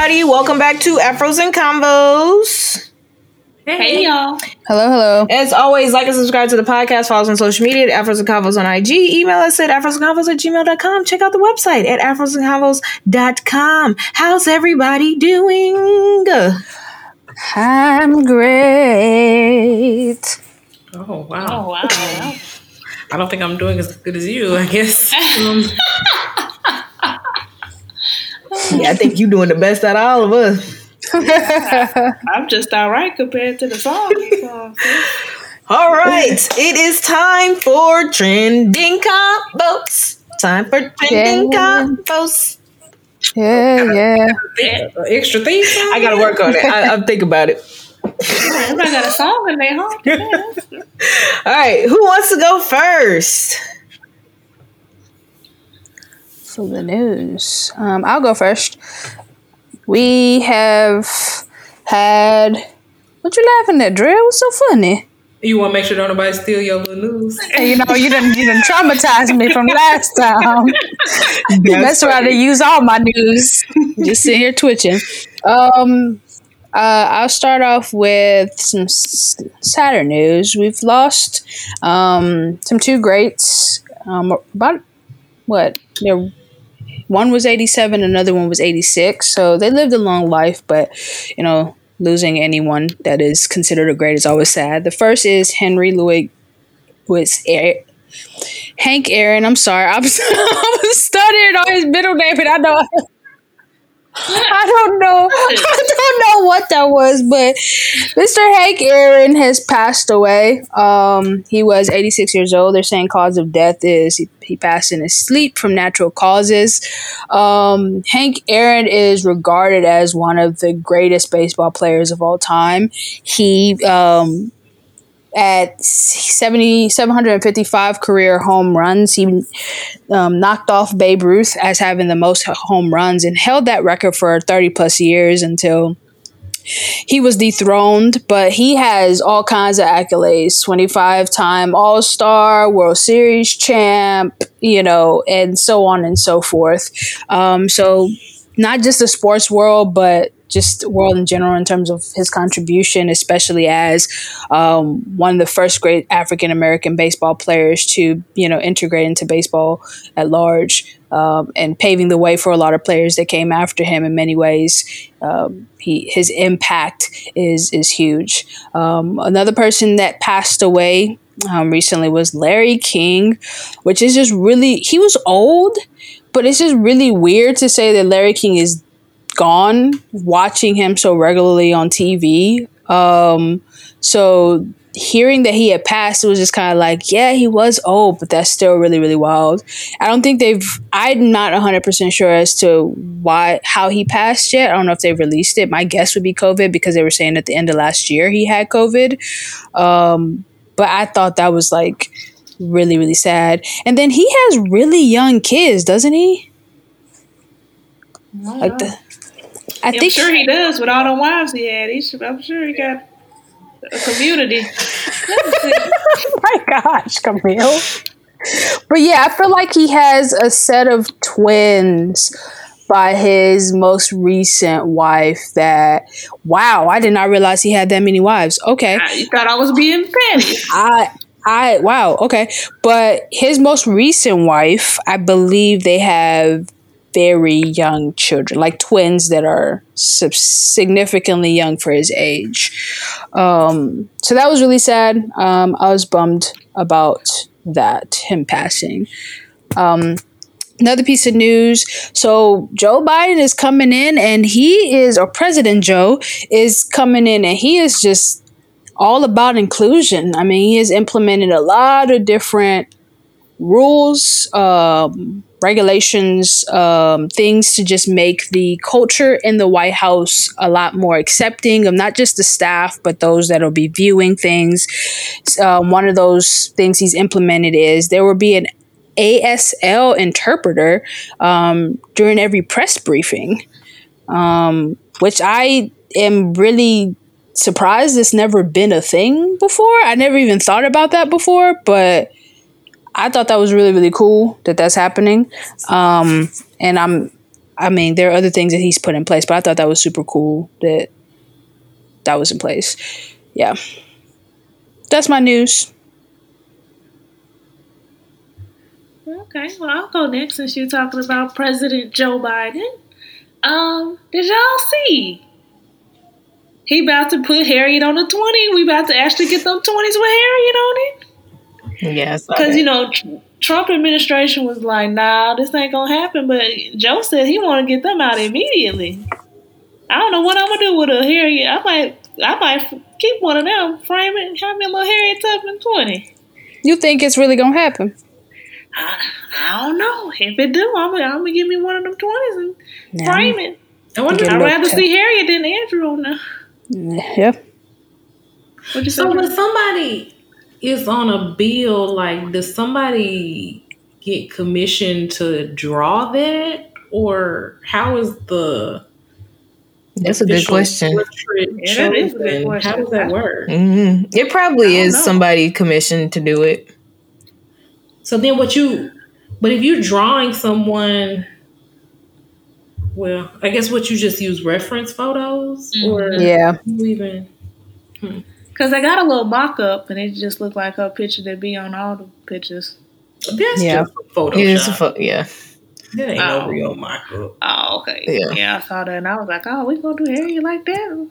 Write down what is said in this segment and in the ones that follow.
everybody. Welcome back to Afros and Convos. Hey, y'all. Hello. As always, like and subscribe to the podcast. Follow us on social media at Afros and Convos on IG. Email us at afrosandconvos@gmail.com. Check out the website at afrosandconvos.com. How's everybody doing? I'm great. Oh, wow. I don't think I'm doing as good as you, I guess. Yeah, I think you're doing the best out of all of us. I'm just all right compared to the song. All right. It is time for Trending Combos. Yeah. Extra theme song? I got to work on it. I'll think about it. Everybody got a song in there, huh? All right. Who wants to go first? So the news. I'll go first. We have had. What you laughing at, Dre? What's so funny? You want to make sure don't nobody steal your little news? You know, you done traumatized me from last time. That's why they use all my news. Just sit here twitching. I'll start off with some sadder news. We've lost some two greats. About what? One was 87, another one was 86. So they lived a long life, but you know, losing anyone that is considered a great is always sad. The first is Henry Louis Hank Aaron. I'm sorry, I was studying on his middle name, and I don't know what that was, but Mr. Hank Aaron has passed away. He was 86 years old. They're saying cause of death is he passed in his sleep from natural causes. Hank Aaron is regarded as one of the greatest baseball players of all time. He at 755 career home runs, he knocked off Babe Ruth as having the most home runs and held that record for 30 plus years until he was dethroned. But he has all kinds of accolades: 25-time All-Star, World Series champ, you know, and so on and so forth. So not just the sports world, but just the world in general in terms of his contribution, especially as one of the first great African-American baseball players to, you know, integrate into baseball at large, and paving the way for a lot of players that came after him in many ways. His impact is huge. Another person that passed away recently was Larry King, which is just really, he was old, but it's just really weird to say that Larry King is gone, watching him so regularly on TV. So hearing that he had passed, it was just kind of like, yeah, he was old, but that's still really, really wild. I'm not 100% sure as to how he passed yet. I don't know if they've released it. My guess would be COVID, because they were saying at the end of last year he had COVID. But I thought that was like really, really sad. And then he has really young kids, doesn't he? I'm sure he does with all the wives he had. I'm sure he got a community. My gosh, Camille. But yeah, I feel like he has a set of twins by his most recent wife that, wow, I did not realize he had that many wives. Okay. You thought I was being petty. Wow, okay. But his most recent wife, I believe they have very young children, like twins that are significantly young for his age. So that was really sad. I was bummed about that, him passing. Another piece of news. So Joe Biden is coming in, and President Joe is coming in, and he is just all about inclusion. I mean, he has implemented a lot of different rules, regulations, things to just make the culture in the White House a lot more accepting of not just the staff, but those that will be viewing things. One of those things he's implemented is there will be an ASL interpreter during every press briefing, which I am really surprised it's never been a thing before. I never even thought about that before, but I thought that was really, really cool that that's happening. And I'm I mean, there are other things that he's put in place, but I thought that was super cool that was in place. Yeah. That's my news. Okay, well, I'll go next since you're talking about President Joe Biden. Did y'all see? He about to put Harriet on the 20. We about to actually get them 20s with Harriet on it. Yes. Because, Trump administration was like, nah, this ain't going to happen. But Joe said he want to get them out immediately. I don't know what I'm going to do with a Harriet. I might keep one of them, frame it, and have me a little Harriet Tubman 20. You think it's really going to happen? I don't know. If it do, I'm going to give me one of them 20s and frame it. I'd rather see Harriet than Andrew on there. Yep. So when somebody is on a bill, like, does somebody get commissioned to draw that? Or how is the... That's a good question. Yeah, that is a good question. How does that work? Mm-hmm. It probably is somebody commissioned to do it. So then but if you're drawing someone, well, I guess what you just use reference photos? Or yeah. Even... Because I got a little mock-up, and it just looked like her picture that be on all the pictures. That's just a Photoshop. It is yeah. That ain't no real mock-up. Oh, okay. Yeah, I saw that, and I was like, oh, we going to do Harriet like that?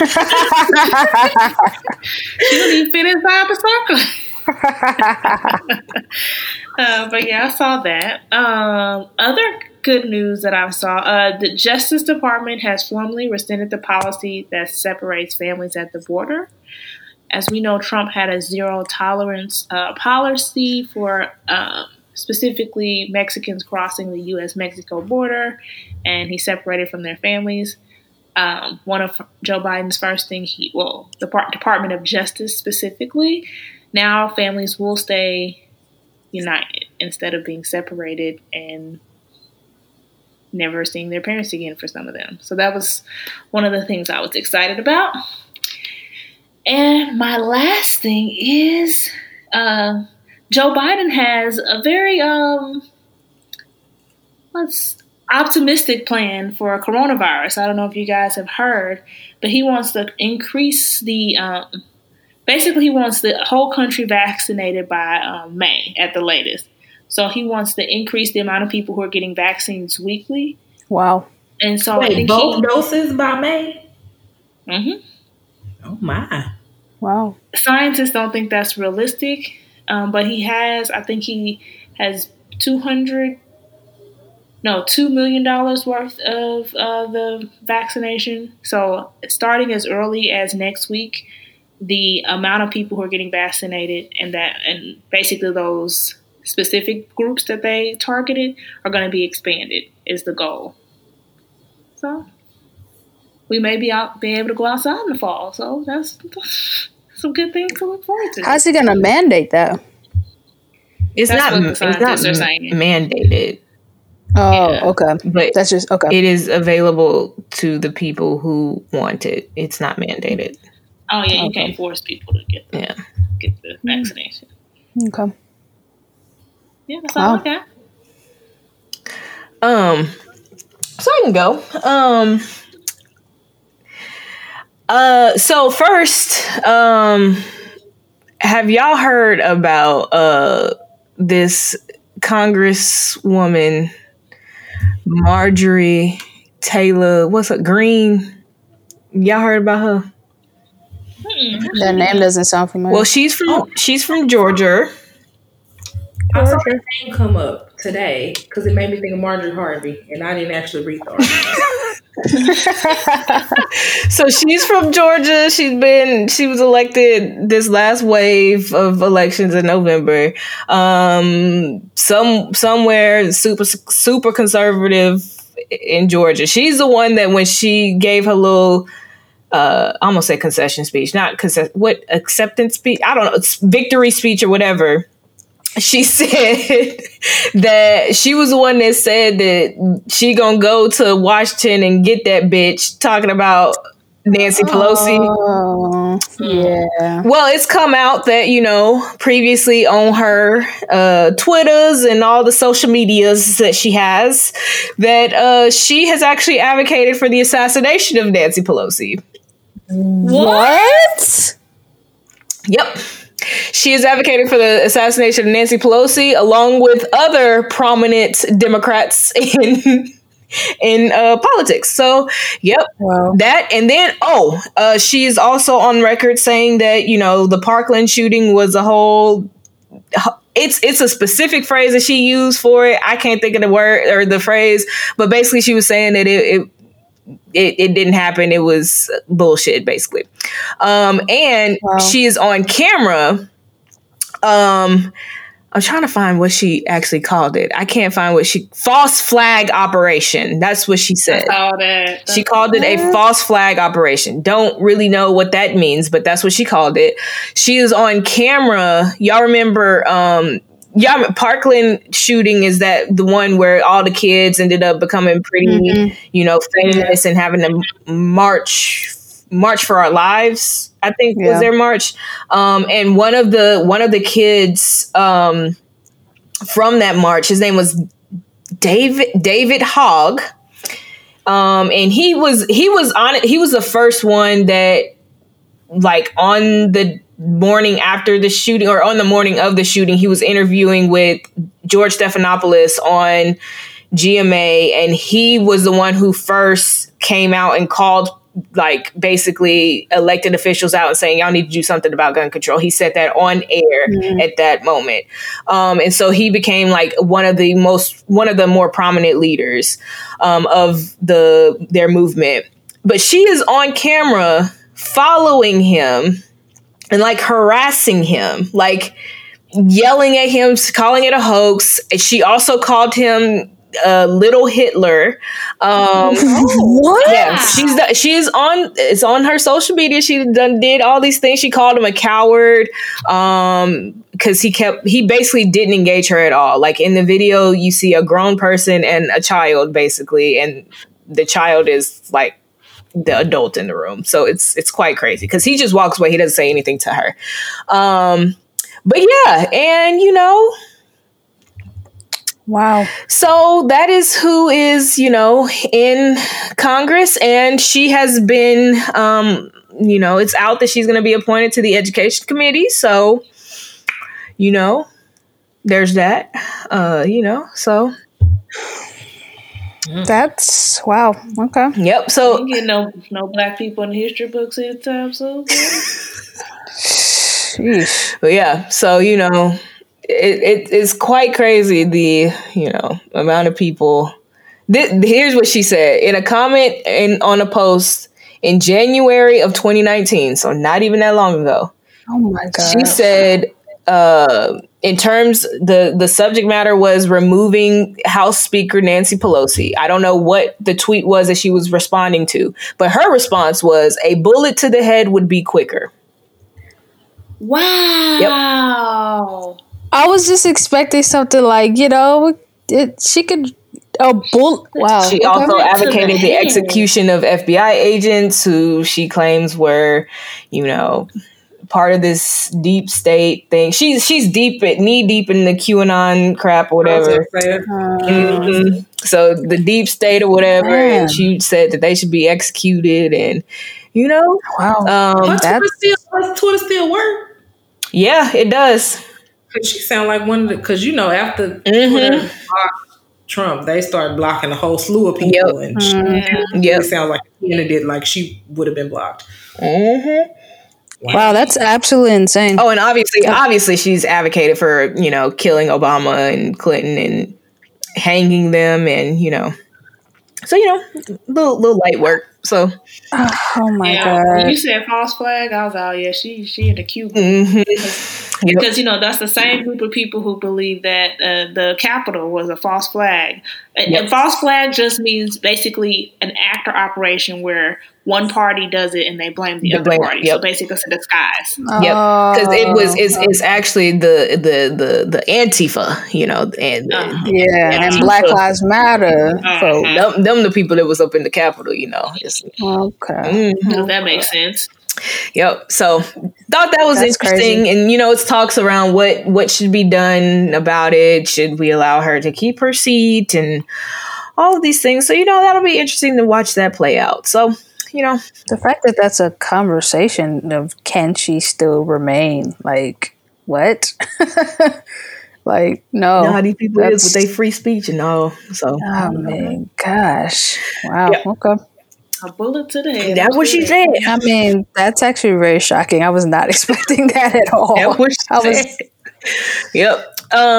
She don't even fit inside the circle. But yeah, I saw that. Other good news that I saw, the Justice Department has formally rescinded the policy that separates families at the border. As we know, Trump had a zero tolerance policy for specifically Mexicans crossing the U.S.-Mexico border, and he separated from their families. One of Joe Biden's first things, the Department of Justice specifically, now families will stay united instead of being separated and never seeing their parents again for some of them. So that was one of the things I was excited about. And my last thing is Joe Biden has a very optimistic plan for coronavirus. I don't know if you guys have heard, but he wants to increase the basically he wants the whole country vaccinated by May at the latest. So he wants to increase the amount of people who are getting vaccines weekly. Wow. And so I think both doses by May? Mm-hmm. Oh, my. Wow. Scientists don't think that's realistic, but he has $2 million worth of the vaccination. So starting as early as next week, the amount of people who are getting vaccinated and basically those specific groups that they targeted are going to be expanded is the goal. So we may be able to go outside in the fall. So that's some good things to look forward to. How's he going to mandate that? It's not mandated. Oh, okay. But that's just okay. It is available to the people who want it. It's not mandated. Oh yeah, you can't force people to get the vaccination. Okay. Yeah, that's all I got. So I can go. So first, have y'all heard about this Congresswoman Marjorie Taylor? Greene? Y'all heard about her? That name doesn't sound familiar. Well, she's from Georgia. I saw her name come up today because it made me think of Marjorie Harvey, and I didn't actually read the article. So she's from Georgia. She was elected this last wave of elections in November. Somewhere super conservative in Georgia. She's the one that when she gave her little I almost said concession speech, acceptance speech? I don't know, it's victory speech or whatever. She said that she was the one that said that she gonna go to Washington and get that bitch, talking about Nancy Pelosi. Yeah. Well, it's come out that, previously on her Twitters and all the social medias that she has, that she has actually advocated for the assassination of Nancy Pelosi. What? Yep. She has advocated for the assassination of Nancy Pelosi along with other prominent Democrats in politics. So, yep, wow. That. And then, she is also on record saying that, the Parkland shooting was a whole, it's a specific phrase that she used for it. I can't think of the word or the phrase, but basically she was saying that it didn't happen. It was bullshit, basically. And wow. She is on camera. I'm trying to find what she actually called it. I can't find false flag operation. That's what she said. She called it a false flag operation. Don't really know what that means, but that's what she called it. She is on camera. Y'all remember, Parkland shooting is that the one where all the kids ended up becoming pretty, famous and having to march for our lives, I think was their march. And one of the kids from that march, his name was David Hogg. And he was on it. He was the first one that, like, on the morning after the shooting or on the morning of the shooting, he was interviewing with George Stephanopoulos on GMA. And he was the one who first came out and called, like, basically elected officials out and saying, y'all need to do something about gun control. He said that on air at that moment. And so he became, like, one of the more prominent leaders of their movement. But she is on camera following him and, like, harassing him, like yelling at him, calling it a hoax. And she also called him Little Hitler. What? Yeah, it's on her social media. She did all these things. She called him a coward because he basically didn't engage her at all. Like, in the video, you see a grown person and a child, basically, and the child is like the adult in the room. So it's quite crazy because he just walks away. He doesn't say anything to her. But yeah, and wow. So that is who is, in Congress. And she has been, it's out that she's going to be appointed to the Education Committee. So, there's that, so. That's wow. Okay. Yep. So you get no black people in the history books anytime soon. But yeah, so it's quite crazy the amount of people. Here's what she said in a comment on a post in January of 2019, so not even that long ago. Oh my god! She said, in terms the subject matter was removing House Speaker Nancy Pelosi. I don't know what the tweet was that she was responding to, but her response was, "A bullet to the head would be quicker." Wow. Yep. I was just expecting something like, she could a bullet. Wow. She also advocated the execution of FBI agents who she claims were, part of this deep state thing. She's knee deep in the QAnon crap or whatever. So the deep state or whatever, and she said that they should be executed, and wow. Does Twitter still work? Yeah, it does. Cause she sound like one of the, because after Twitter blocked Trump, they started blocking a whole slew of people, and it sounds like a candidate like she would have been blocked. Wow, that's absolutely insane. Oh, and obviously she's advocated for, killing Obama and Clinton and hanging them, and, so, little light work. So, oh my god! When you said false flag, I was like, oh yeah, she in the queue. Because that's the same group of people who believe that the Capitol was a false flag. And false flag just means basically an act or operation where one party does it and they blame the other party. Yep. So basically, it's a disguise. Yep, because it's actually the Antifa, you know, and and Black Lives Matter. So them the people that was up in the Capitol, you know. That makes sense. Yep. So thought that was interesting, crazy. And you know, it's talks around what should be done about it. Should we allow her to keep her seat and all of these things? So you know, that'll be interesting to watch that play out. So. You know, the fact that that's a conversation of can she still remain? Like, what? Like, no. You know how these people is with their free speech and all. So, oh man, gosh, wow. Yep. Okay, a bullet to the head. That's what she said. I mean, that's actually very shocking. I was not expecting that at all. That's what she said. Yep.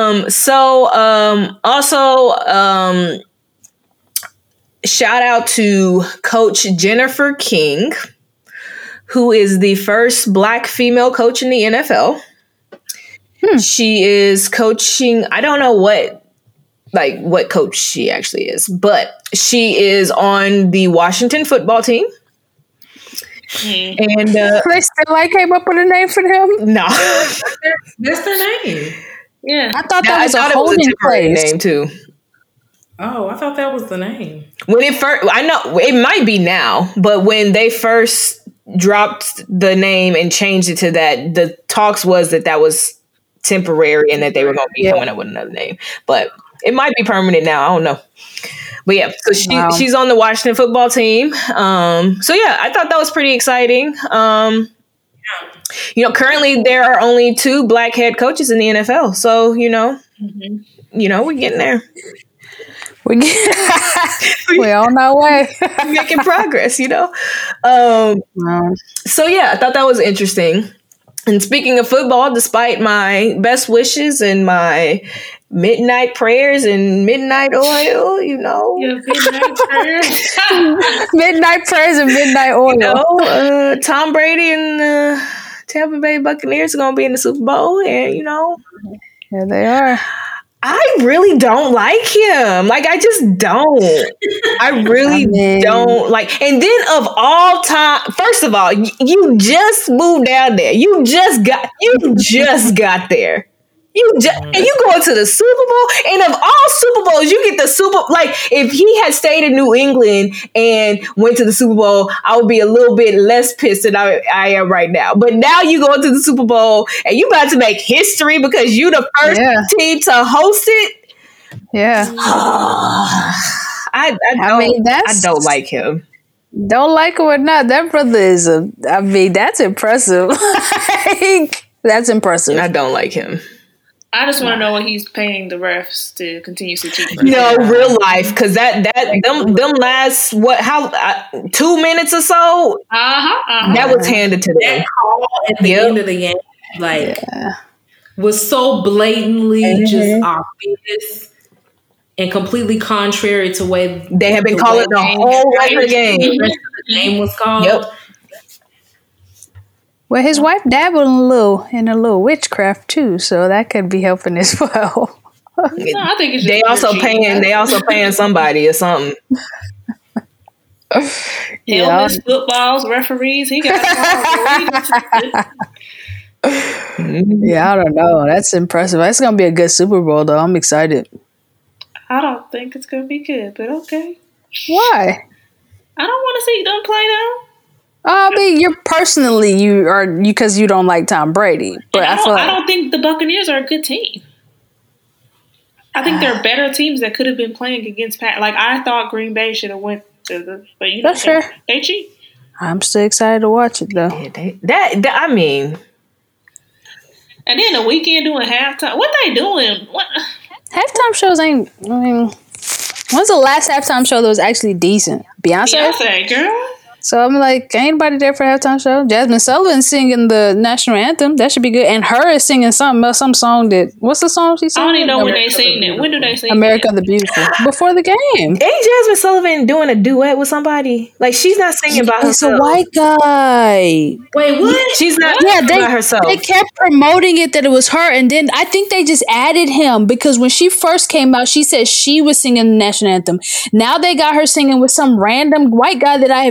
Also, shout out to Coach Jennifer King, who is the first Black female coach in the NFL. She is coaching, I don't know what coach she actually is, but she is on the Washington football team. And they still came up with a name for them? No. That's their name. Yeah. I thought that was a holding place name too. Oh, I thought that was the name. When it first, I know it might be now, but when they first dropped the name and changed it to that, the talks was that was temporary and that they were going to be coming up with another name. But it might be permanent now. I don't know. But yeah, so she's on the Washington football team. So yeah, I thought that was pretty exciting. You know, currently there are only 2 Black head coaches in the NFL. So, you know, we're getting there. We're on our way. Making progress, you know? So yeah, I thought that was interesting. And speaking of football, despite my best wishes and my midnight prayers and midnight oil, you know. Yeah, midnight prayers. Midnight prayers and midnight oil. You know, Tom Brady and the Tampa Bay Buccaneers are going to be in the Super Bowl. And, you know. Yeah, they are. I really don't like him. Like, I just don't. I really don't like. And then of all time, first of all, you just moved down there. You just got there. And you go to the Super Bowl, and of all Super Bowls, you get the Super. Like, if he had stayed in New England and went to the Super Bowl, I would be a little bit less pissed than I am right now. But now you go to the Super Bowl, and you about to make history because you the first team to host it. Yeah, I don't like him. Don't like him or not, that brother is that's impressive. That's impressive. I don't like him. I just want to know what he's paying the refs to continuously cheat. No, real life, because them last 2 minutes or so. That was handed to them. That call at the end of the game, was so blatantly just obvious and completely contrary to way they have been calling the whole rest of the game. The rest of the game was called. Yep. Well, his wife dabbled in a little witchcraft too, so that could be helping as well. No, I think it's they also paying somebody or something. Helmets, footballs, referees. He got Yeah, I don't know. That's impressive. It's gonna be a good Super Bowl, though. I'm excited. I don't think it's gonna be good, but okay. Why? I don't want to see them play though. I mean, you are because you don't like Tom Brady, but I don't think the Buccaneers are a good team. I think they're better teams that could have been playing against Pat. Like, I thought Green Bay should have went to the, but you know, they cheat. I'm still excited to watch it though. Yeah, I mean, and then the weekend doing halftime. What they doing? What halftime shows ain't? I mean, when's the last halftime show that was actually decent? Beyonce, girl. So I'm like, ain't nobody there for a halftime show? Jasmine Sullivan's singing the national anthem. That should be good. And her is singing some song what's the song she sang? I don't even know when they sing it. When do they sing America the Beautiful. Before the game. Ain't Jasmine Sullivan doing a duet with somebody? Like, she's not singing by herself. It's a white guy. Wait, what? She's not singing by herself. They kept promoting it that it was her, and then I think they just added him because when she first came out, she said she was singing the national anthem. Now they got her singing with some random white guy that I have never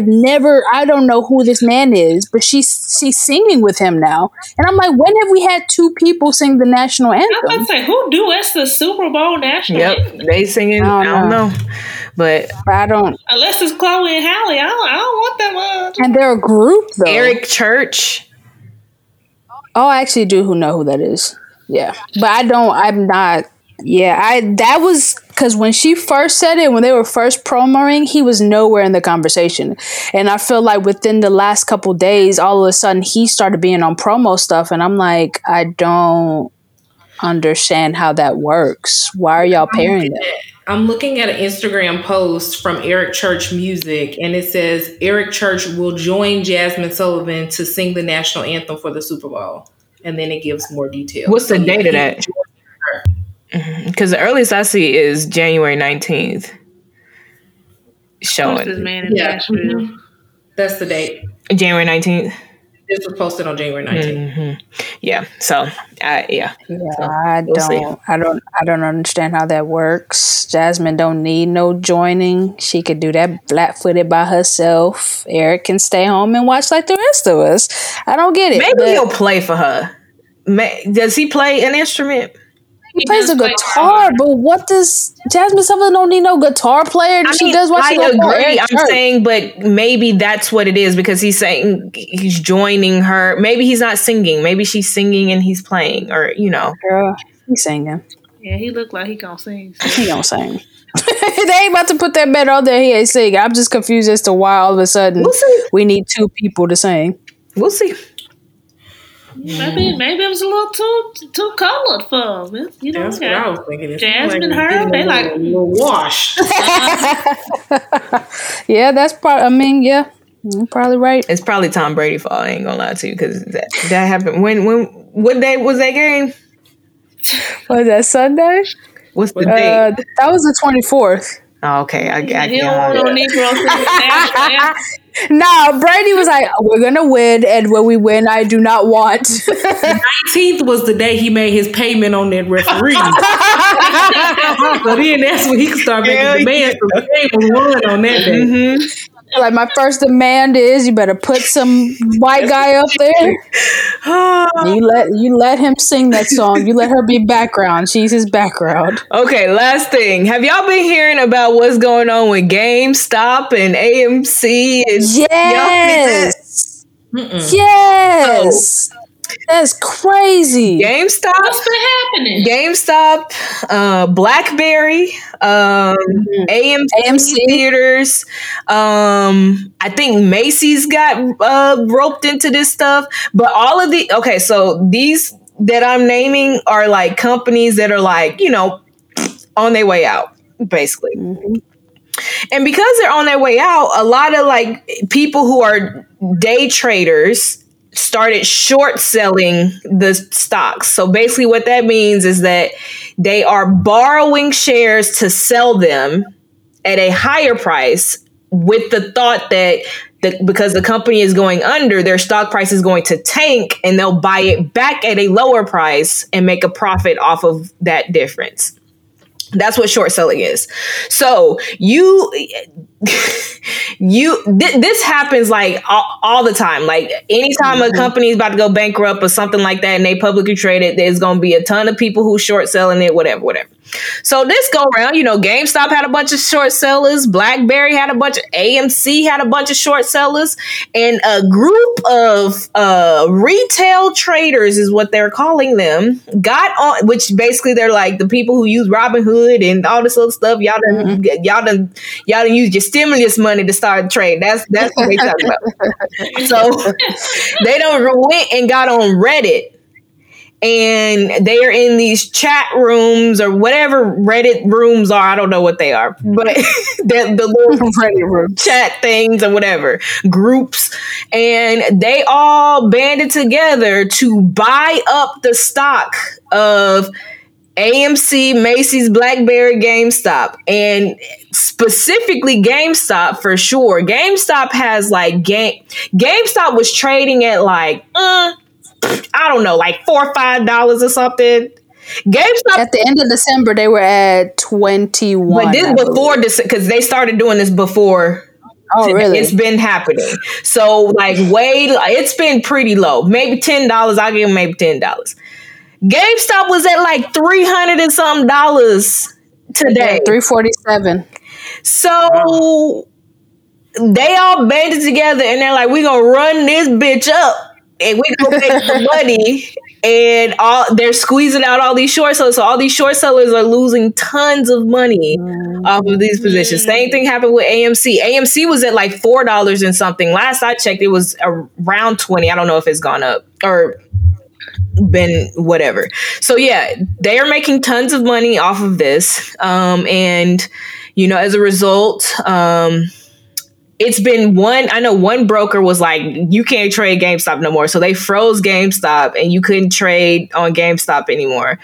I don't know who this man is, but she's singing with him now. And I'm like, when have we had two people sing the national anthem? I was about to say, who duets the Super Bowl national anthem? They singing. I don't know. But I don't. Unless it's Chloe and Halle. I don't want that much. And they're a group, though. Eric Church. Oh, I actually do know who that is. Yeah. But I'm not. Yeah, that was because when she first said it, when they were first promoting, he was nowhere in the conversation. And I feel like within the last couple days, all of a sudden he started being on promo stuff. And I'm like, I don't understand how that works. Why are y'all pairing that? I'm looking at an Instagram post from Eric Church Music, and it says Eric Church will join Jasmine Sullivan to sing the national anthem for the Super Bowl. And then it gives more details. What's the date of that? Because the earliest I see is January 19th. Showing. This man in Nashville. Mm-hmm. That's the date. January 19th. This was posted on January 19th. Mm-hmm. Yeah. So, yeah. So, I don't understand how that works. Jasmine don't need no joining. She could do that flat-footed by herself. Eric can stay home and watch like the rest of us. I don't get it. Maybe he'll play for her. Does he play an instrument? He plays a guitar, but what does Jasmine Sullivan don't need no guitar player? She does what she does. I agree. I'm saying, but maybe that's what it is because he's saying he's joining her. Maybe he's not singing. Maybe she's singing and he's playing, or Girl, he's singing. Yeah, he looked like he gonna sing. He gonna sing. They ain't about to put that man on there. He ain't singing. I'm just confused as to why all of a sudden we need two people to sing. We'll see. Maybe it was a little too colored for him. That's what I was thinking. Jasmine, her, they like a little wash. Yeah, that's probably. I mean, yeah, you're probably right. It's probably Tom Brady fault. I ain't gonna lie to you because that happened. What day was that game? Was that Sunday? What's the date? That was the 24th. Oh, okay, I he don't want no Negro. No, Brady was like, we're going to win, and when we win, I do not want. 19th was the day he made his payment on that referee. So then that's when he could start making demands. So the game was won on that day. Mm-hmm. Like, my first demand is you better put some white guy up there. You let him sing that song. You let her be background. She's his background. Okay, last thing. Have y'all been hearing about what's going on with GameStop and AMC? Yes. Yes. That's crazy. GameStop. What's been happening? GameStop, BlackBerry, AMC theaters. I think Macy's got roped into this stuff. But all of so these that I'm naming are like companies that are like, on their way out, basically. Mm-hmm. And because they're on their way out, a lot of like people who are day traders started short selling the stocks. So basically what that means is that they are borrowing shares to sell them at a higher price with the thought that because the company is going under, their stock price is going to tank and they'll buy it back at a lower price and make a profit off of that difference. That's what short selling is. So this happens like all the time. Like anytime a company is about to go bankrupt or something like that and they publicly trade it, there's going to be a ton of people who short selling it, whatever. So this go around, GameStop had a bunch of short sellers. BlackBerry had a bunch of AMC had a bunch of short sellers, and a group of retail traders is what they're calling them got on, which basically they're like the people who use Robinhood and all this other stuff. Y'all done use your stimulus money to start trading. That's what they talk about. So they went and got on Reddit. And they are in these chat rooms or whatever Reddit rooms are. I don't know what they are, but the little Reddit room chat things or whatever groups. And they all banded together to buy up the stock of AMC, Macy's, BlackBerry, GameStop, and specifically GameStop for sure. GameStop has like GameStop was trading at like, I don't know, like $4 or $5 or something. GameStop at the end of December they were at 21. But this before this, because they started doing this before Oh, really? It's been happening. So like it's been pretty low. Maybe $10. I'll give them maybe $10. GameStop was at like $300 and something today. Yeah, $347. So they all banded together and they're like, we gonna run this bitch up and we gonna make some money. And they're squeezing out all these short sellers. So all these short sellers are losing tons of money off of these positions. Same thing happened with AMC. AMC was at like $4 and something. Last I checked, it was around 20. I don't know if it's gone up or been whatever. So yeah, they are making tons of money off of this. And as a result, it's been I know one broker was like, you can't trade GameStop no more. So they froze GameStop and you couldn't trade on GameStop anymore.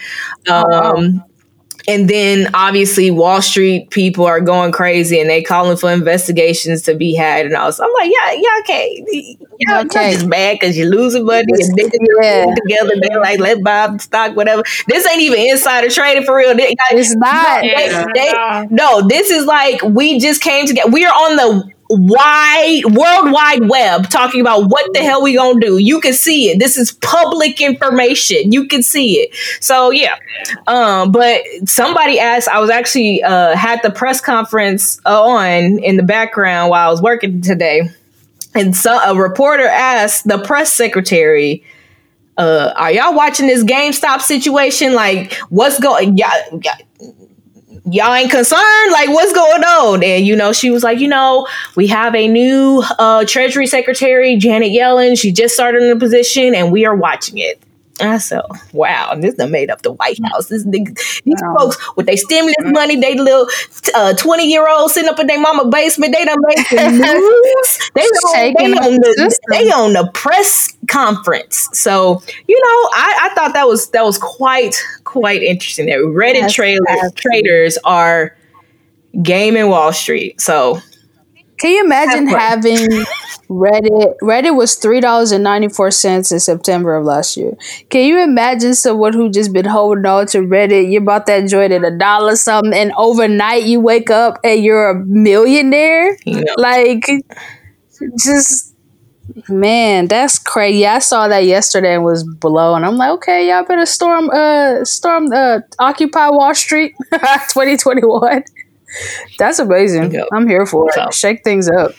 And then obviously Wall Street people are going crazy and they calling for investigations to be had and all. So I'm like, yeah, okay. Yeah, okay. Just mad because you're losing money and niggas together. They're like, let's buy the stock, whatever. This ain't even insider trading for real. It's not. No, this is like, we just came together. We are on the World Wide Web talking about what the hell we gonna do. You can see it. This is public information. You can see it. So yeah. But somebody asked, I was actually had the press conference on in the background while I was working today. And so a reporter asked the press secretary, are y'all watching this GameStop situation? Like, what's going? Y'all ain't concerned? Like, what's going on? And, she was like, we have a new Treasury Secretary, Janet Yellen. She just started in the position and we are watching it. And I said, wow, this done made up the White House. These folks with their stimulus money, they little 20-year-olds sitting up in their mama basement, they done made the news. They on the press conference. So, I thought that was quite interesting. That Reddit traders are gaming Wall Street. So can you imagine having Reddit? Reddit was $3.94 in September of last year. Can you imagine someone who just been holding on to Reddit? You bought that joint at $1 something, and overnight you wake up and you're a millionaire? Like, just, man, that's crazy. I saw that yesterday and was blown. I'm like, okay, y'all better storm Occupy Wall Street 2021. That's amazing. Yep. I'm here for it. Shake things up.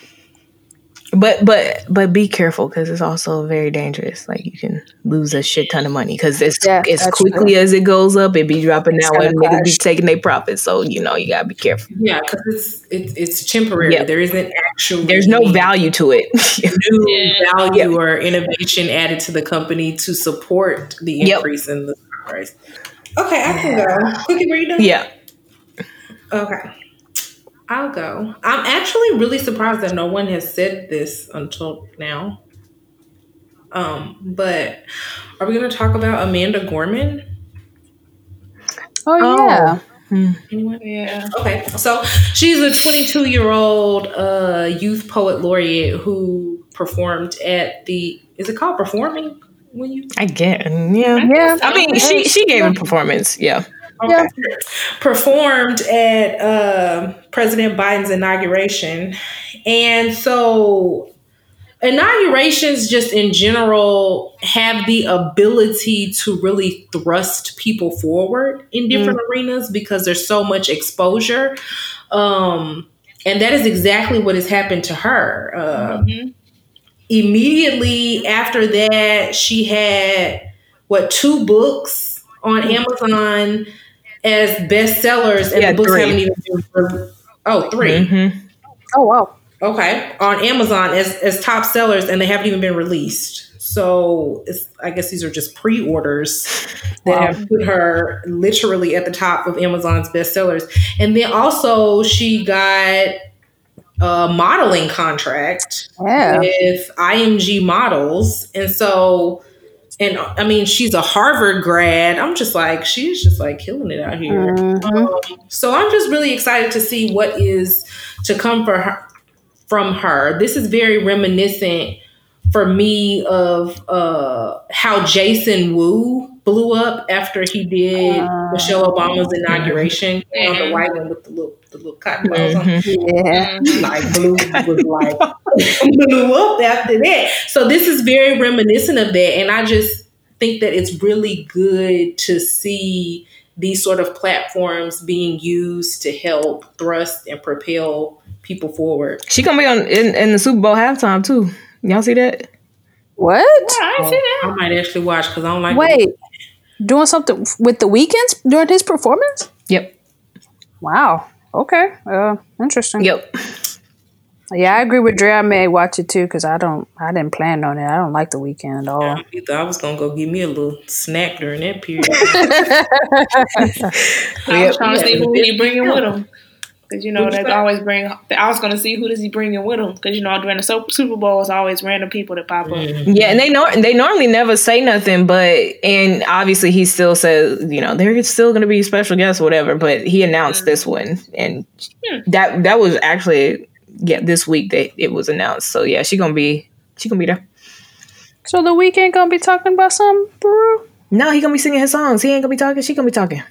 But be careful because it's also very dangerous. Like, you can lose a shit ton of money because as quickly as it goes up, it be dropping down and niggas be taking their profits. So you gotta be careful. Yeah, because it's temporary. Yep. There isn't there's no value to it. New value or innovation added to the company to support the increase in the price. Okay, I can go. Cookie, were you done? Yeah. Okay. I'll go. I'm actually really surprised that no one has said this until now. But are we going to talk about Amanda Gorman? Oh, yeah. Anyone? Yeah. Okay. So she's a 22-year-old youth poet laureate who performed at is it called performing? I get it. Yeah. I mean, she gave a performance. Yeah. Okay. Yeah. Performed at President Biden's inauguration. And so inaugurations just in general have the ability to really thrust people forward in different arenas because there's so much exposure. And that is exactly what has happened to her. Immediately after that, she had, 2 books on Amazon as bestsellers, and the books 3. Haven't even been 3. Mm-hmm. Oh, wow. Okay. On Amazon as top sellers, and they haven't even been released. So I guess these are just pre-orders that have put her literally at the top of Amazon's bestsellers. And then also she got a modeling contract with IMG Models. And so... And I mean, she's a Harvard grad. I'm just like, she's just like killing it out here. So I'm just really excited to see what is to come from her. This is very reminiscent for me of how Jason Wu blew up after he did Michelle Obama's inauguration on the white one with the little the little cotton balls on. Yeah. Like Blue was like blew up after that. So this is very reminiscent of that. And I just think that it's really good to see these sort of platforms being used to help thrust and propel people forward. She gonna be on in the Super Bowl halftime too. Y'all see that? What? Yeah, I see that. I might actually watch because I don't like. Wait, doing something with the Weeknd during his performance? Yep. Wow. Okay. Interesting. Yep. Yeah, I agree with Dre. I may watch it too because I didn't plan on it. I don't like the Weeknd at all. I was gonna go give me a little snack during that period. I was trying to see who he bringing with him. Because, you know, I was going to see who does he bring in with him. Because, you know, during the Super Bowl, it's always random people that pop up. Yeah, and they normally never say nothing, and obviously he still says, you know, there's still going to be special guests or whatever, but he announced this one. And that was actually, this week that it was announced. So, yeah, she gonna be there. So the Weeknd going to be talking about something, bro? No, he going to be singing his songs. He ain't going to be talking. She going to be talking.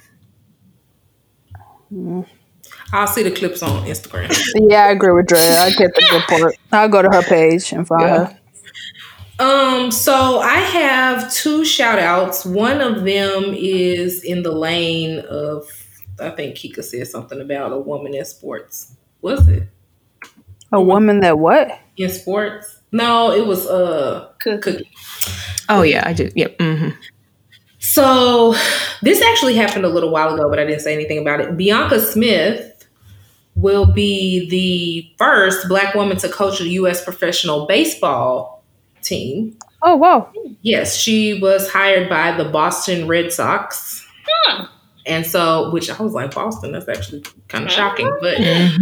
I'll see the clips on Instagram. Yeah, I agree with Dre. I get the good part. I'll go to her page and find her. So I have 2 shout outs. One of them is in the lane of, I think Kika said something about a woman in sports. Was it? A woman that what? In sports? No, it was Cookie. Oh, yeah, I did. Yep. Mm-hmm. So this actually happened a little while ago, but I didn't say anything about it. Bianca Smith will be the first Black woman to coach a U.S. professional baseball team. Oh, wow. Yes, she was hired by the Boston Red Sox. And so, which I was like, Boston, that's actually kind of shocking. But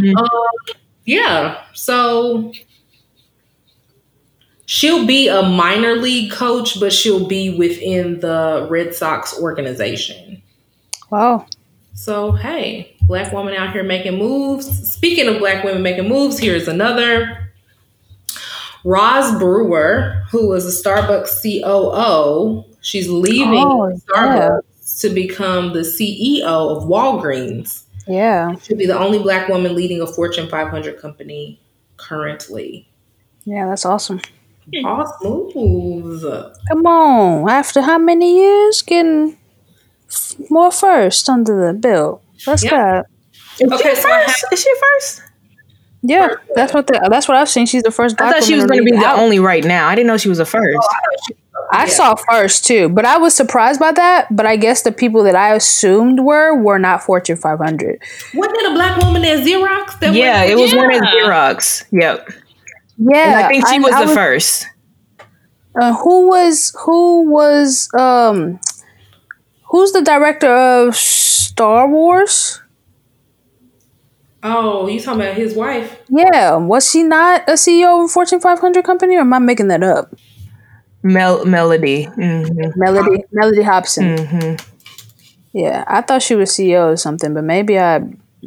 yeah, so she'll be a minor league coach, but she'll be within the Red Sox organization. Wow. So, hey, Black woman out here making moves. Speaking of Black women making moves, here's another. Roz Brewer, who was a Starbucks COO, she's leaving Starbucks to become the CEO of Walgreens. Yeah. She'll be the only Black woman leading a Fortune 500 company currently. Yeah, that's awesome. Awesome moves. Come on. After how many years getting more first under the belt? That's that. Is she first? Yeah, that's what I've seen. She's the first Black woman. I thought she was going to be the only right now. I didn't know she was the first. I saw first too, but I was surprised by that. But I guess the people that I assumed were not Fortune 500. Wasn't it a Black woman at Xerox? It was one at Xerox. Yep. Yeah, and I think she was the first. Who's the director of Star Wars? Oh, you talking about his wife? Yeah, was she not a CEO of a Fortune 500 company, or am I making that up? Melody. Mm-hmm. Melody Hobson. Mm-hmm. Yeah, I thought she was CEO or something, but maybe I.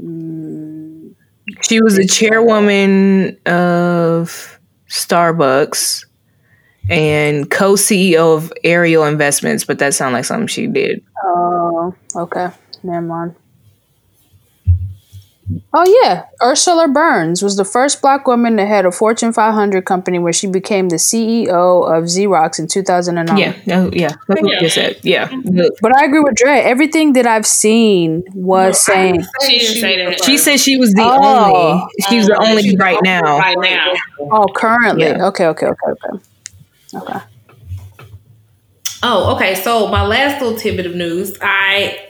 She was the chairwoman of Starbucks and co-CEO of Ariel Investments, but that sounds like something she did. Oh, okay. Never mind. Oh, yeah. Ursula Burns was the first Black woman to head a Fortune 500 company where she became the CEO of Xerox in 2009. Yeah. That's what you said. Yeah. But I agree with Dre. Everything that I've seen was saying... She didn't say that. She said she was the only. She's the only right now. Right now. Oh, currently. Yeah. Okay. Oh, okay. So my last little tidbit of news, I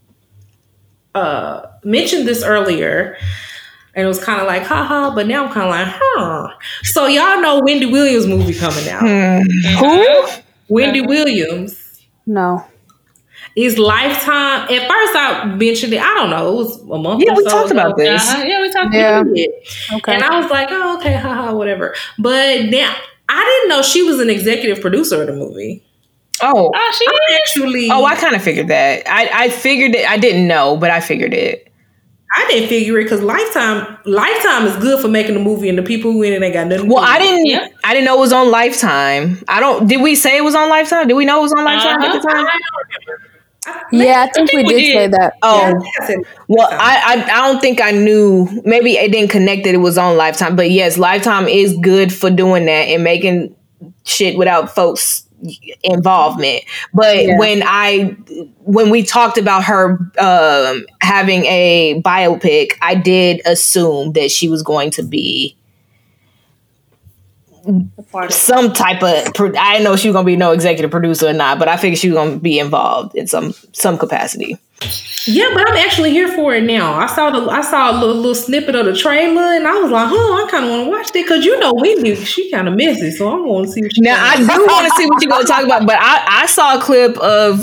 mentioned this earlier, and it was kind of like, haha, but now I'm kind of like, huh. So y'all know Wendy Williams movie coming out. Who? Wendy Williams. No. Is Lifetime. At first I mentioned it, I don't know, it was a month Yeah, or we so talked ago. about this. Yeah, we talked Yeah. about it. Okay. And I was like, oh, okay, haha, whatever. But now, I didn't know she was an executive producer of the movie. Oh, she is? Actually, I kind of figured that. I figured it. I didn't know, but I figured it. I didn't figure it because Lifetime is good for making a movie, and the people who in it ain't got nothing. Well, I didn't know it was on Lifetime. Did we say it was on Lifetime? Did we know it was on Lifetime at the time? I think we did say that. Oh, well, I don't think I knew. Maybe it didn't connect that it was on Lifetime, but yes, Lifetime is good for doing that and making shit without folks' involvement. But when we talked about her having a biopic, I did assume that she was going to be some type of, I didn't know she was gonna be no executive producer or not, but I figured she was gonna be involved in some capacity. Yeah, but I'm actually here for it now. I saw a little snippet of the trailer, and I was like, I kind of want to watch it because Wendy, she kind of messy, so I want to see what she. Now I do want to see what you're gonna talk about, but I saw a clip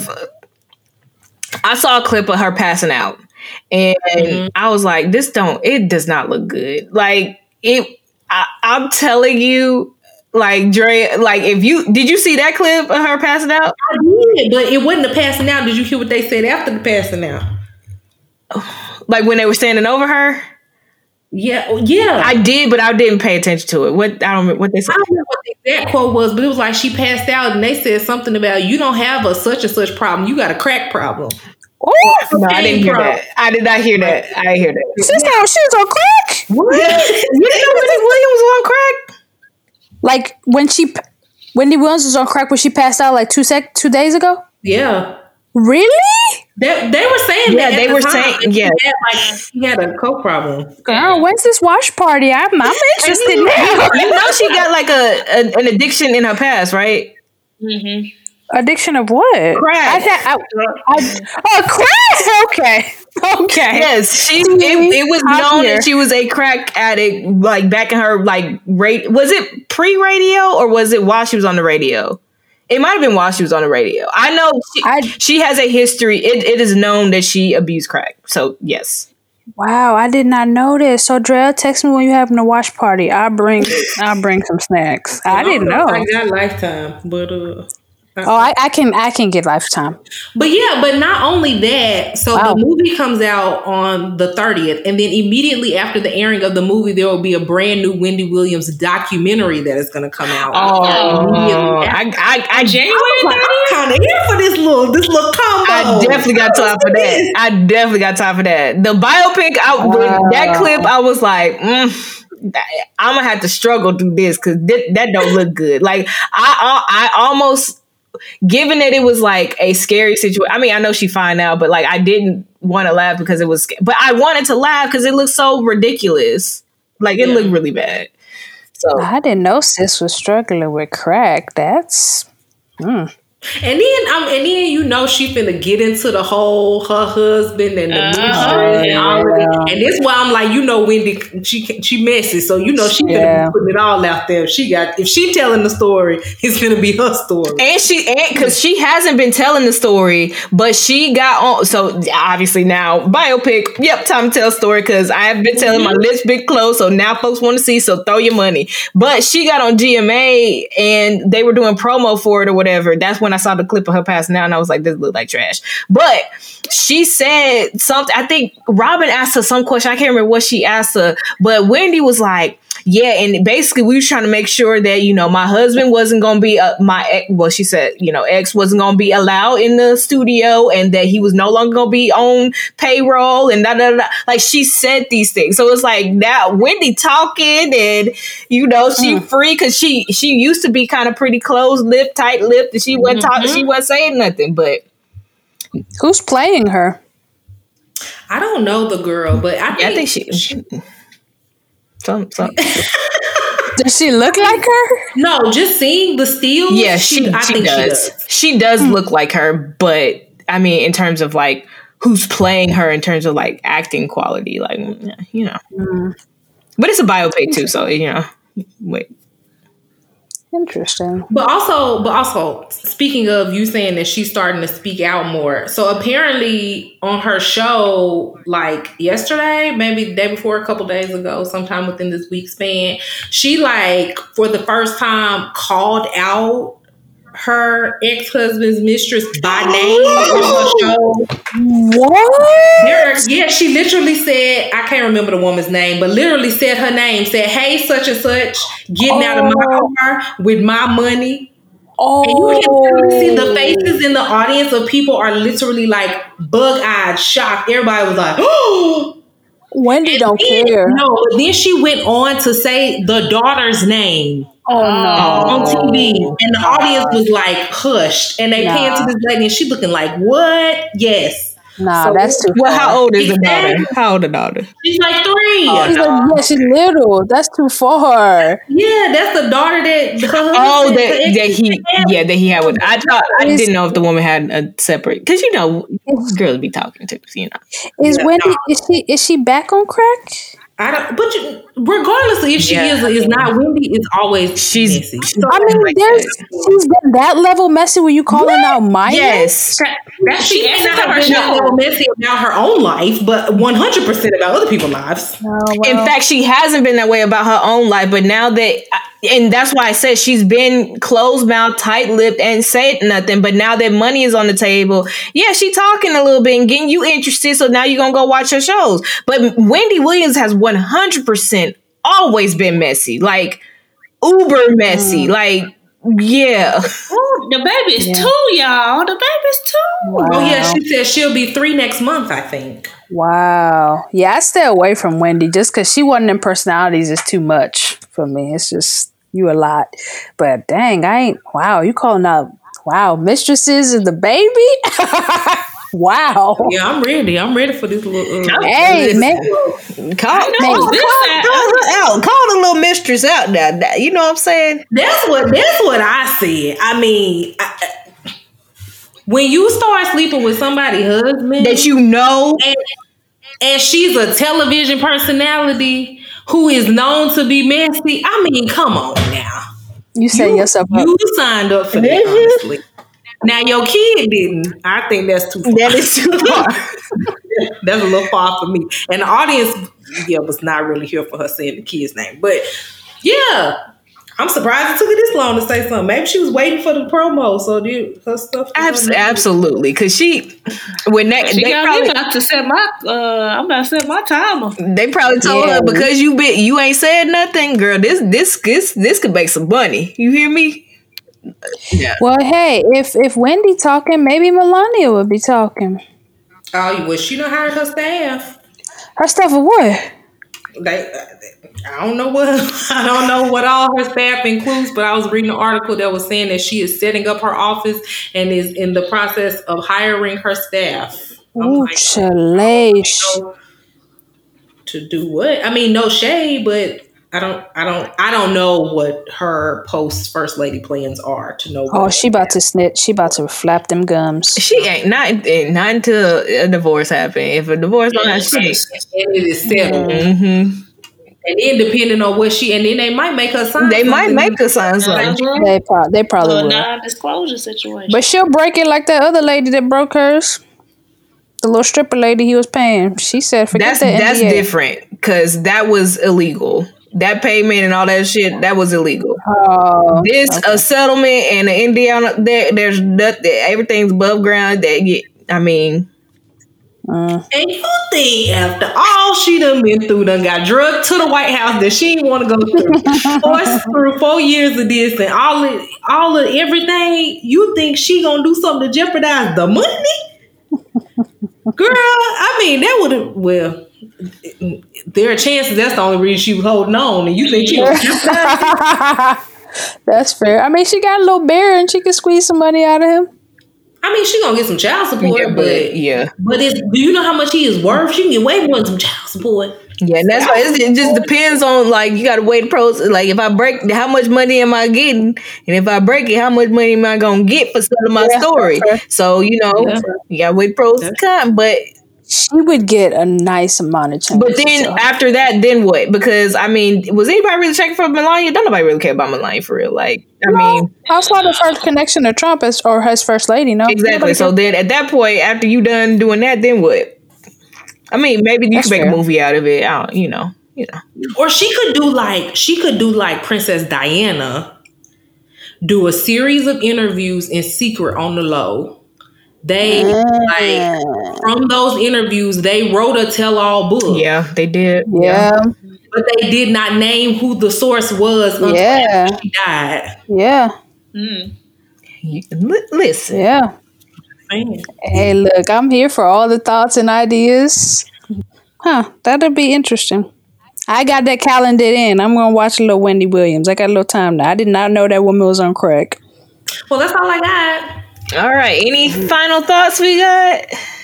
of her passing out, and I was like, it does not look good. Like it. I'm telling you, like Dre, like did you see that clip of her passing out? I did, but it wasn't the passing out. Did you hear what they said after the passing out? Like when they were standing over her? Yeah. I did, but I didn't pay attention to it. What they said. I don't know what the exact quote was, but it was like she passed out, and they said something about you don't have a such and such problem. You got a crack problem. Oh no, I didn't hear that. I did not hear that. I didn't hear that. She was on crack. What? You didn't know Wendy Williams was on crack? Like Wendy Williams was on crack when she passed out like 2 days ago? Yeah. Really? They were saying that. They were saying, yeah. He had a coke problem. Girl, when's this watch party? I'm interested now. You know she got like an addiction in her past, right? Mm-hmm. Addiction of what? Crack. Crack. Okay. Yes, it was known that she was a crack addict. Like back in her was it pre-radio or was it while she was on the radio? It might have been while she was on the radio. I know she has a history. It is known that she abused crack. So yes. Wow, I did not know this. So Dre, text me when you're having a watch party. I'll bring some snacks. I didn't know. I got Lifetime, but I can get Lifetime. But not only that, so the movie comes out on the 30th, and then immediately after the airing of the movie, there will be a brand new Wendy Williams documentary that is going to come out. I'm kind of here for this little combo. I definitely got time for that. The biopic, that clip, I was like, I'm gonna have to struggle through this because that don't look good. Like I almost. Given that it was like a scary situation, I mean, I know she fine now, but like I didn't want to laugh because it was, but I wanted to laugh because it looked so ridiculous. Like it looked really bad. So I didn't know sis was struggling with crack. That's. And then she finna get into the whole her husband and the mistress and all of that. And that's why I'm like, Wendy, she messy, so she finna be putting it all out there. If she telling the story, it's finna be her story. And because she hasn't been telling the story, but she got on. So obviously now biopic. Yep, time to tell a story because I have been telling my lips big closed. So now folks want to see. So throw your money. But she got on GMA and they were doing promo for it or whatever. That's when I saw the clip of her passing out and I was like, this looks like trash. But she said something. I think Robin asked her some question. I can't remember what she asked her, but Wendy was like, yeah, and basically we was trying to make sure that, my husband wasn't going to be she said, ex wasn't going to be allowed in the studio and that he was no longer going to be on payroll and da, da, da. Like she said these things. So it's like now Wendy talking and, she free because she used to be kind of pretty closed-lipped, tight-lipped and she wasn't talking, she wasn't saying nothing, but. Who's playing her? I don't know the girl, but I think she Some. Does she look like her? No, just seeing the stills. Yeah, she does. She does look like her, but I mean, in terms of like who's playing her, in terms of like acting quality, like But it's a biopic too, so wait. Interesting. But also, speaking of you saying that she's starting to speak out more. So apparently on her show, like yesterday, maybe the day before, a couple days ago, sometime within this week span, she like for the first time called out her ex-husband's mistress by name on her show. What? She literally said, I can't remember the woman's name, but literally said her name, said, hey, such and such, getting out of my car with my money. Oh, and you can literally see the faces in the audience of people are literally like bug-eyed, shocked. Everybody was like, "Oh." Wendy don't care. No, but then she went on to say the daughter's name. Oh no! On TV, and the audience was like hushed, and they panned to this lady, and she looking like, "What? Yes." Nah, So that's too. Well, how old is the daughter? How old the daughter? She's like 3. Yeah, she's little. That's too far. Yeah, that's the daughter that. That he had with. I didn't know if the woman had a separate, because girls be talking to, Is Wendy? Is she back on crack? I don't. But regardless of if she is not, Wendy is always messy. I mean, she's been that level messy where you calling out minors. Yes, she may not have been that level messy about her own life, but 100% about other people's lives. In fact, she hasn't been that way about her own life, but now that. And that's why I said she's been closed mouth, tight lipped, and said nothing. But now that money is on the table, she talking a little bit and getting you interested. So now you're going to go watch her shows. But Wendy Williams has 100% always been messy, like uber messy. Like, yeah. Ooh, the baby is 2, y'all. The baby's 2. Wow. Oh, yeah. She said she'll be 3 next month, I think. Wow. Yeah, I stay away from Wendy just because she wasn't in personalities is too much for me. It's just you a lot. But dang, you calling out, mistresses and the baby? Wow. Yeah, I'm ready. I'm ready for this little. Hey, man. Call the little mistress out now. You know what I'm saying? That's what I said. I mean, when you start sleeping with somebody's husband that you know, and she's a television personality who is known to be messy, I mean, come on now. You set yourself up. You signed up for that, honestly. Now your kid didn't. I think that's too far. That is too far. That's a little far for me. And the audience, was not really here for her saying the kid's name. But I'm surprised it took her this long to say something. Maybe she was waiting for the promo, so her stuff. Absolutely, because I'm about to set my timer. They probably told her because you ain't said nothing, girl. This could make some money. You hear me? Yeah. Well, hey, if Wendy talking, maybe Melania would be talking. Oh, well, she done hired her staff. Her staff of what? I don't know what all her staff includes, but I was reading an article that was saying that she is setting up her office and is in the process of hiring her staff. Ooh, chalesh. To do what? I mean, no shade, but I don't know what her post first lady plans are to know. Oh, she about to snitch. She about to flap them gums. She ain't not until a divorce happen. If a divorce don't happen, and it is settled. Mm-hmm. And then depending on what and then they might make her sign. They might make her sign something. They probably will. Non-disclosure situation. But she'll break it like that other lady that broke hers. The little stripper lady he was paying. She said, "Forget that." That's different because that was illegal. That payment and all that shit, that was illegal. A settlement and the Indiana, there's nothing. Everything's above ground. And you think after all she done been through, done got drugged to the White House that she didn't want to go through, forced through 4 years of this and all of everything, you think she gonna do something to jeopardize the money? Girl, I mean, that would have, there are chances that's the only reason she was holding on, and you think she was That's fair. I mean, she got a little bear and she can squeeze some money out of him. I mean, she gonna get some child support, but do you know how much he is worth? She can get way more than some child support. Yeah, and that's why it just depends on, like, you gotta weigh the pros. Like, if I break, how much money am I getting? And if I break it, how much money am I gonna get for selling my story? Okay. So, you gotta weigh the pros and cons, but she would get a nice amount of change. But then after that, then what? Because I mean, was anybody really checking for Melania? Don't nobody really care about Melania for real. Like, I mean, outside the first connection to Trump or his first lady, no, exactly. So then at that point, after you done doing that, then what? I mean, maybe you can make a movie out of it. You know. Or she could do like Princess Diana, do a series of interviews in secret on the low. They from those interviews, they wrote a tell-all book. Yeah, they did. Yeah. But they did not name who the source was until she died. Yeah. Listen. Yeah. Hey, look, I'm here for all the thoughts and ideas. That'll be interesting. I got that calendared in. I'm going to watch a little Wendy Williams. I got a little time now. I did not know that woman was on crack. Well, that's all I got. All right. Any final thoughts we got?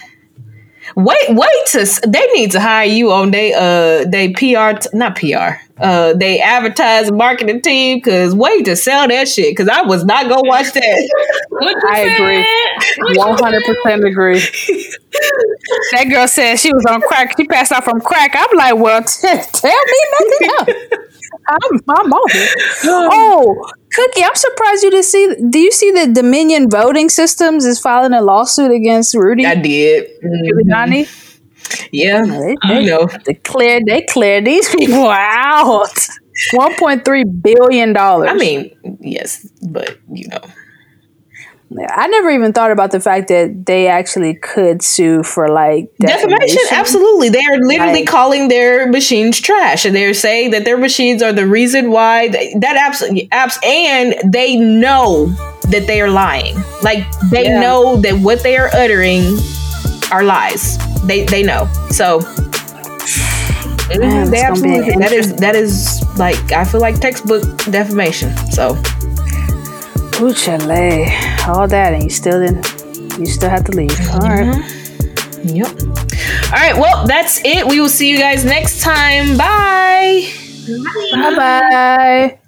They need to hire you on they PR, not PR. They advertise and marketing team, because wait to sell that shit, because I was not gonna watch that. I agree. 100% agree. That girl said she was on crack. She passed out from crack. I'm like, well, tell me nothing else. I'm on it. Oh, Cookie, I'm surprised you didn't see. Do you see that Dominion Voting Systems is filing a lawsuit against Rudy? I did. Giuliani? Yeah, they cleared these people out. $1.3 billion. I mean, yes, but I never even thought about the fact that they actually could sue for like defamation. Absolutely. They are literally calling their machines trash, and they're saying that their machines are the reason why and they know that they are lying. Like they know that what they are uttering are lies. They know. So they absolutely that is like, I feel like textbook defamation. So Chile, all that, and you still have to leave. All right. Yep. All right. Well, that's it. We will see you guys next time. Bye. Bye.